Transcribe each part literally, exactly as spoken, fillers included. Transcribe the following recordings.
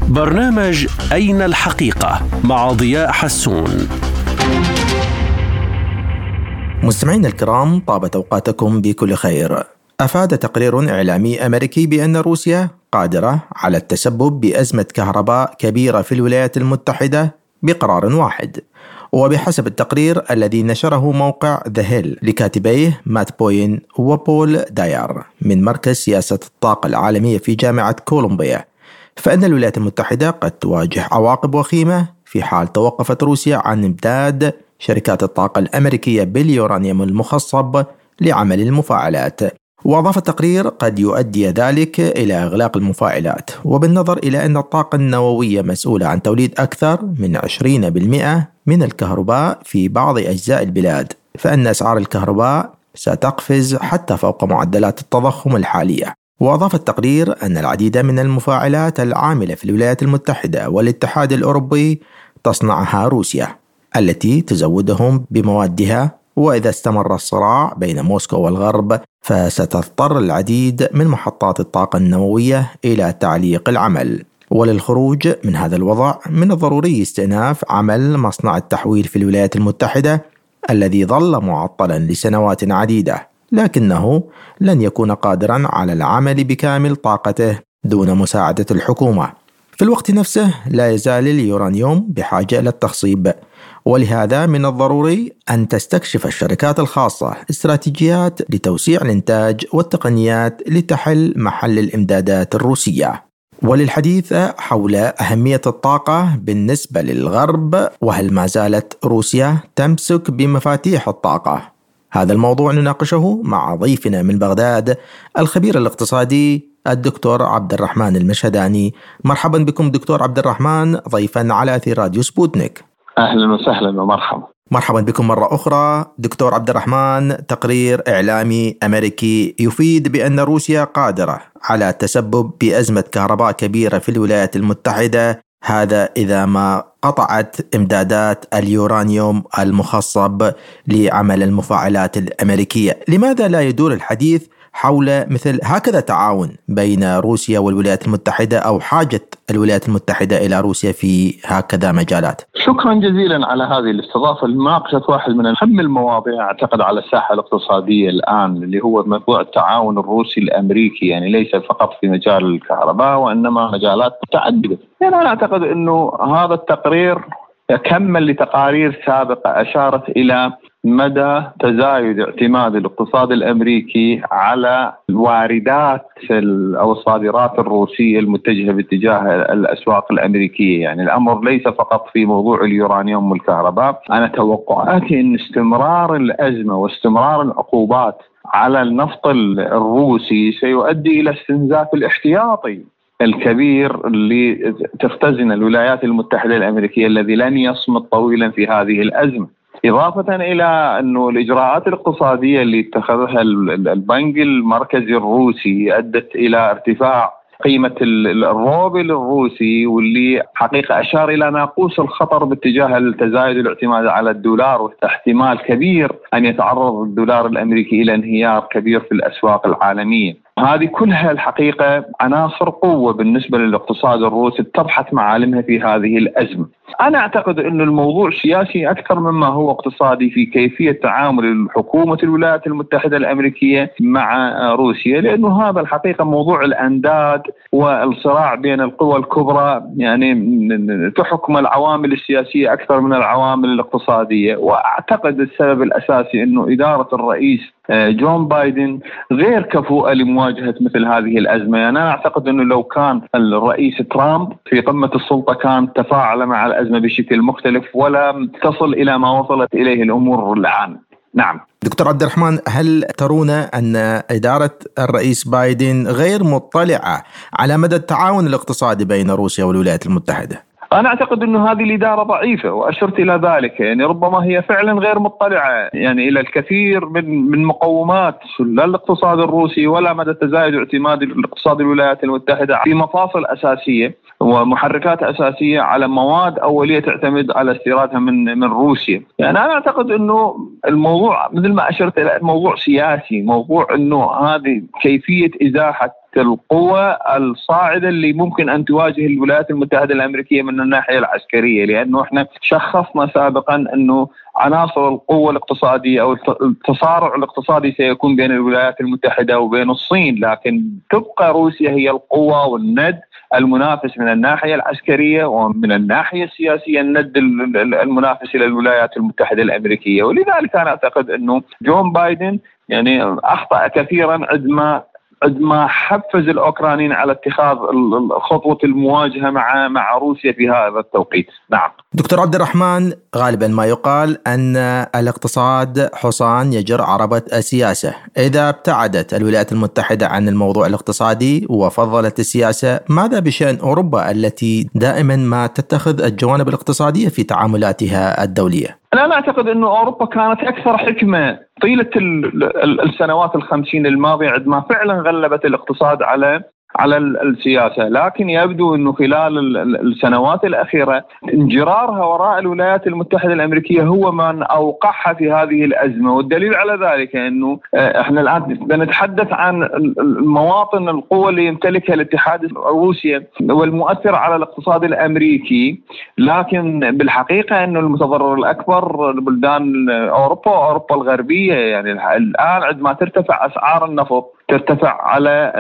برنامج أين الحقيقة مع ضياء حسون. مستمعينا الكرام، طابت أوقاتكم بكل خير. أفاد تقرير إعلامي أمريكي بأن روسيا قادرة على التسبب بأزمة كهرباء كبيرة في الولايات المتحدة بقرار واحد. وبحسب التقرير الذي نشره موقع ذا هيل لكاتبيه مات بوين وبول داير من مركز سياسة الطاقة العالمية في جامعة كولومبيا، فإن الولايات المتحدة قد تواجه عواقب وخيمة في حال توقفت روسيا عن إمداد شركات الطاقة الأمريكية باليورانيوم المخصب لعمل المفاعلات. وأضاف التقرير قد يؤدي ذلك إلى إغلاق المفاعلات، وبالنظر إلى أن الطاقة النووية مسؤولة عن توليد أكثر من عشرين بالمئة من الكهرباء في بعض أجزاء البلاد، فإن أسعار الكهرباء ستقفز حتى فوق معدلات التضخم الحالية. وأضاف التقرير أن العديد من المفاعلات العاملة في الولايات المتحدة والاتحاد الأوروبي تصنعها روسيا التي تزودهم بموادها، وإذا استمر الصراع بين موسكو والغرب فستضطر العديد من محطات الطاقة النووية إلى تعليق العمل. وللخروج من هذا الوضع من الضروري استئناف عمل مصنع التحويل في الولايات المتحدة الذي ظل معطلا لسنوات عديدة، لكنه لن يكون قادرا على العمل بكامل طاقته دون مساعدة الحكومة. في الوقت نفسه لا يزال اليورانيوم بحاجة إلى التخصيب، ولهذا من الضروري أن تستكشف الشركات الخاصة استراتيجيات لتوسيع الإنتاج والتقنيات لتحل محل الإمدادات الروسية. وللحديث حول أهمية الطاقة بالنسبة للغرب، وهل ما زالت روسيا تمسك بمفاتيح الطاقة، هذا الموضوع نناقشه مع ضيفنا من بغداد الخبير الاقتصادي الدكتور عبد الرحمن المشهداني. مرحبا بكم دكتور عبد الرحمن ضيفا على أثير راديو سبوتنيك. أهلا وسهلا ومرحبا. مرحبا بكم مرة أخرى دكتور عبد الرحمن. تقرير إعلامي أمريكي يفيد بأن روسيا قادرة على التسبب بأزمة كهرباء كبيرة في الولايات المتحدة، هذا إذا ما قطعت إمدادات اليورانيوم المخصب لعمل المفاعلات الأمريكية. لماذا لا يدور الحديث حول مثل هكذا تعاون بين روسيا والولايات المتحدة، أو حاجة الولايات المتحدة إلى روسيا في هكذا مجالات؟ شكرا جزيلا على هذه الاستضافة لمناقشة واحد من أهم المواضيع أعتقد على الساحة الاقتصادية الآن، اللي هو موضوع التعاون الروسي الأمريكي، يعني ليس فقط في مجال الكهرباء وإنما مجالات متعددة. يعني أنا أعتقد أنه هذا التقرير يكمل لتقارير سابقة أشارت إلى مدى تزايد اعتماد الاقتصاد الأمريكي على الواردات أو الصادرات الروسية المتجهة باتجاه الأسواق الأمريكية. يعني الأمر ليس فقط في موضوع اليورانيوم والكهرباء. أنا توقعاتي أن استمرار الأزمة واستمرار العقوبات على النفط الروسي سيؤدي إلى استنزاف الاحتياطي الكبير اللي تختزن الولايات المتحدة الأمريكية الذي لن يصمد طويلا في هذه الأزمة، إضافة إلى أنه الإجراءات الاقتصادية اللي اتخذها البنك المركزي الروسي أدت إلى ارتفاع قيمة الروبل الروسي، واللي حقيقة أشار إلى ناقوس الخطر باتجاه التزايد الاعتماد على الدولار، واحتمال كبير أن يتعرض الدولار الأمريكي إلى انهيار كبير في الأسواق العالمية. هذه كلها الحقيقة عناصر قوة بالنسبة للاقتصاد الروسي تبحث معالمها في هذه الأزمة. أنا أعتقد أن الموضوع سياسي أكثر مما هو اقتصادي في كيفية تعامل حكومة الولايات المتحدة الأمريكية مع روسيا، لأنه هذا الحقيقة موضوع الأنداد والصراع بين القوى الكبرى يعني تحكم العوامل السياسية أكثر من العوامل الاقتصادية. وأعتقد السبب الأساسي أنه إدارة الرئيس جون بايدن غير كفؤة لمواجهة مثل هذه الأزمة. يعني أنا أعتقد أنه لو كان الرئيس ترامب في قمة السلطة كان تفاعل مع الأزمة بشكل مختلف ولا تصل إلى ما وصلت إليه الأمور الآن. نعم دكتور عبد الرحمن، هل ترون أن إدارة الرئيس بايدن غير مطلعة على مدى التعاون الاقتصادي بين روسيا والولايات المتحدة؟ أنا أعتقد أنه هذه الإدارة ضعيفة وأشرت إلى ذلك. يعني ربما هي فعلا غير مطلعة يعني إلى الكثير من من مقومات لا الاقتصاد الروسي ولا مدى تزايد اعتماد الاقتصاد الولايات المتحدة في مفاصل أساسية ومحركات أساسية على مواد أولية تعتمد على استيرادها من من روسيا. يعني أنا أعتقد أنه الموضوع مثل ما أشرت إلى موضوع سياسي، موضوع أنه هذه كيفية إزاحة القوى الصاعدة اللي ممكن أن تواجه الولايات المتحدة الأمريكية من الناحية العسكرية، لأنه إحنا شخصنا سابقا أنه عناصر القوة الاقتصادية أو التصارع الاقتصادي سيكون بين الولايات المتحدة وبين الصين، لكن تبقى روسيا هي القوة والند المنافس من الناحية العسكرية، ومن الناحية السياسية الند المنافس إلى الولايات المتحدة الأمريكية. ولذلك أنا أعتقد أنه جون بايدن يعني أخطأ كثيرا عندما عندما حفز الأوكرانيين على اتخاذ خطوة المواجهة مع مع روسيا في هذا التوقيت. نعم دكتور عبد الرحمن، غالبا ما يقال أن الاقتصاد حصان يجر عربة السياسة. إذا ابتعدت الولايات المتحدة عن الموضوع الاقتصادي وفضلت السياسة، ماذا بشأن أوروبا التي دائما ما تتخذ الجوانب الاقتصادية في تعاملاتها الدولية؟ أنا أعتقد أن أوروبا كانت أكثر حكمة طيلة السنوات الخمسين الماضية عندما فعلا غلبت الاقتصاد على على السياسة، لكن يبدو أنه خلال السنوات الأخيرة انجرارها وراء الولايات المتحدة الأمريكية هو من أوقعها في هذه الأزمة. والدليل على ذلك أنه إحنا الآن بنتحدث عن المواطن القوة اللي يمتلكها الاتحاد الروسي والمؤثر على الاقتصاد الأمريكي، لكن بالحقيقة أنه المتضرر الأكبر بلدان أوروبا وأوروبا الغربية. يعني الآن عندما ترتفع أسعار النفط ترتفع على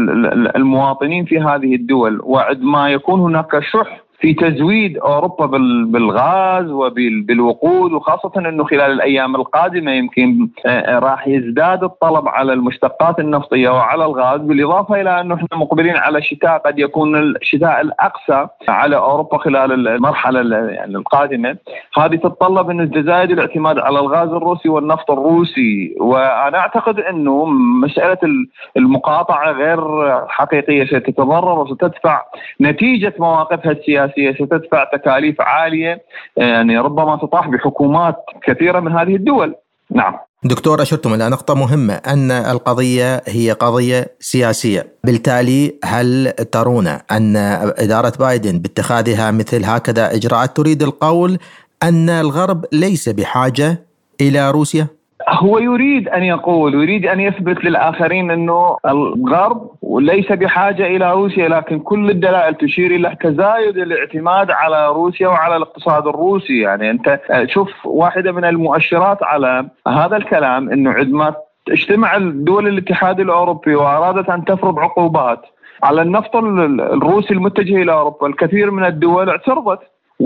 المواطنين في هذه الدول، وعندما يكون هناك شح في تزويد أوروبا بالغاز وبالوقود، وخاصة أنه خلال الأيام القادمة يمكن راح يزداد الطلب على المشتقات النفطية وعلى الغاز، بالإضافة إلى أنه إحنا مقبلين على شتاء قد يكون الشتاء الأقصى على أوروبا خلال المرحلة يعني القادمة. هذه تتطلب أن تزايد الاعتماد على الغاز الروسي والنفط الروسي. وأنا أعتقد أنه مسألة المقاطعة غير حقيقية، ستتضرر وستدفع نتيجة مواقفها السياسية ستدفع تكاليف عالية، يعني ربما تطاح بحكومات كثيرة من هذه الدول. نعم دكتور، أشرتم إلى نقطة مهمة أن القضية هي قضية سياسية، بالتالي هل ترون أن إدارة بايدن باتخاذها مثل هكذا إجراءات تريد القول أن الغرب ليس بحاجة إلى روسيا؟ هو يريد أن يقول، يريد أن يثبت للآخرين أنه الغرب ليس بحاجة إلى روسيا، لكن كل الدلائل تشير إلى تزايد الاعتماد على روسيا وعلى الاقتصاد الروسي. يعني أنت شوف، واحدة من المؤشرات على هذا الكلام أنه عندما اجتمع دول الاتحاد الأوروبي وأرادت أن تفرض عقوبات على النفط الروسي المتجه إلى أوروبا، الكثير من الدول اعترضت،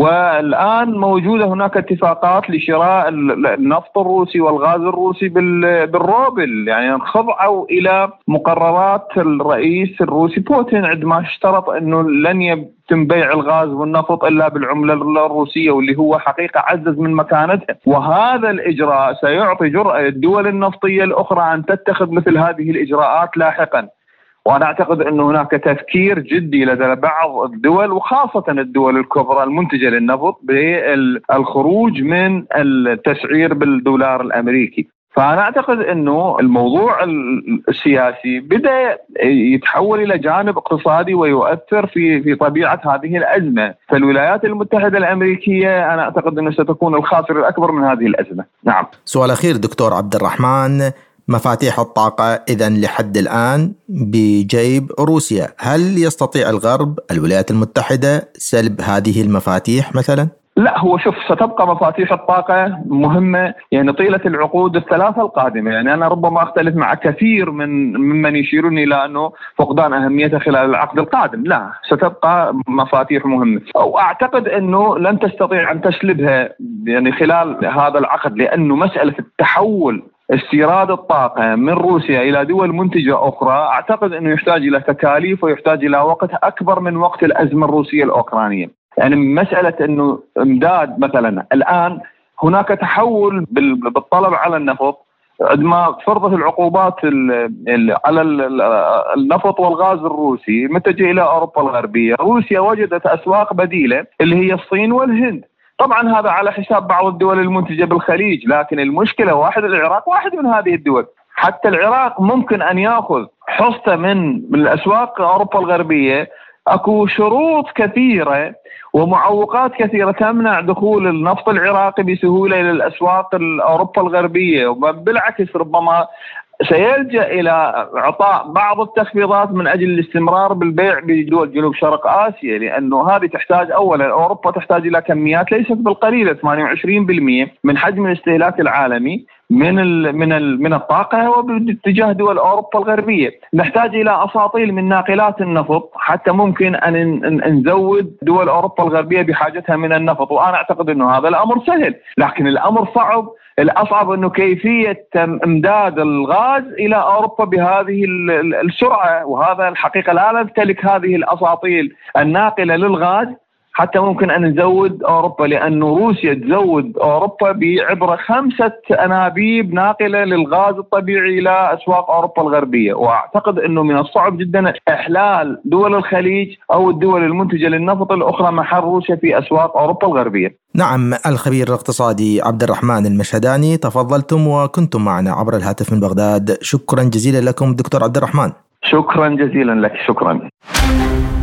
والآن موجودة هناك اتفاقات لشراء النفط الروسي والغاز الروسي بالروبل. يعني خضعوا إلى مقررات الرئيس الروسي بوتين عندما اشترط أنه لن يتم بيع الغاز والنفط إلا بالعملة الروسية، واللي هو حقيقة عزز من مكانتها. وهذا الإجراء سيعطي جرأة الدول النفطية الأخرى أن تتخذ مثل هذه الإجراءات لاحقا. وأنا أعتقد أن هناك تفكير جدي لدى بعض الدول وخاصة الدول الكبرى المنتجة للنفط بالخروج من التسعير بالدولار الأمريكي. فأنا أعتقد أنه الموضوع السياسي بدأ يتحول إلى جانب اقتصادي ويؤثر في في طبيعة هذه الأزمة. فالولايات المتحدة الأمريكية أنا أعتقد أنه ستكون الخاسر الأكبر من هذه الأزمة. نعم. سؤال أخير دكتور عبد الرحمن، مفاتيح الطاقة إذن لحد الآن بجيب روسيا، هل يستطيع الغرب الولايات المتحدة سلب هذه المفاتيح مثلا؟ لا، هو شوف، ستبقى مفاتيح الطاقة مهمة يعني طيلة العقود الثلاثة القادمة. يعني أنا ربما أختلف مع كثير من ممن يشيرون إلى أنه فقدان أهميتها خلال العقد القادم. لا، ستبقى مفاتيح مهمة، وأعتقد أنه لن تستطيع أن تسلبها يعني خلال هذا العقد، لأنه مسألة التحول استيراد الطاقة من روسيا إلى دول منتجة أخرى أعتقد أنه يحتاج إلى تكاليف ويحتاج إلى وقت أكبر من وقت الأزمة الروسية الأوكرانية. يعني مسألة أنه إمداد مثلا الآن هناك تحول بالطلب على النفط عندما فرضت العقوبات على النفط والغاز الروسي متجه إلى أوروبا الغربية. روسيا وجدت أسواق بديلة اللي هي الصين والهند. طبعا هذا على حساب بعض الدول المنتجة بالخليج، لكن المشكلة واحد العراق واحد من هذه الدول. حتى العراق ممكن أن يأخذ حصة من الأسواق أوروبا الغربية. أكو شروط كثيرة ومعوقات كثيرة تمنع دخول النفط العراقي بسهولة إلى الأسواق أوروبا الغربية، وبالعكس ربما سيلجأ إلى إعطاء بعض التخفيضات من أجل الاستمرار بالبيع بدول جنوب شرق آسيا، لأنه هذه تحتاج أولا أوروبا تحتاج إلى كميات ليست بالقليلة، ثمانية وعشرين بالمئة من حجم الاستهلاك العالمي من ال من ال من الطاقة وباتجاه دول أوروبا الغربية. نحتاج إلى أساطيل من ناقلات النفط حتى ممكن أن نزود دول أوروبا الغربية بحاجتها من النفط، وأنا أعتقد أنه هذا الأمر سهل، لكن الأمر صعب. الأصعب أنه كيفية إمداد الغاز إلى أوروبا بهذه السرعة، وهذا الحقيقة لا نمتلك هذه الأساطيل الناقلة للغاز حتى ممكن أن نزود أوروبا، لأن روسيا تزود أوروبا بعبر خمسة أنابيب ناقلة للغاز الطبيعي إلى أسواق أوروبا الغربية. وأعتقد أنه من الصعب جدا إحلال دول الخليج أو الدول المنتجة للنفط الأخرى محل روسيا في أسواق أوروبا الغربية. نعم، الخبير الاقتصادي عبد الرحمن المشهداني، تفضلتم وكنتم معنا عبر الهاتف من بغداد. شكرا جزيلا لكم دكتور عبد الرحمن. شكرا جزيلا لك. شكرا.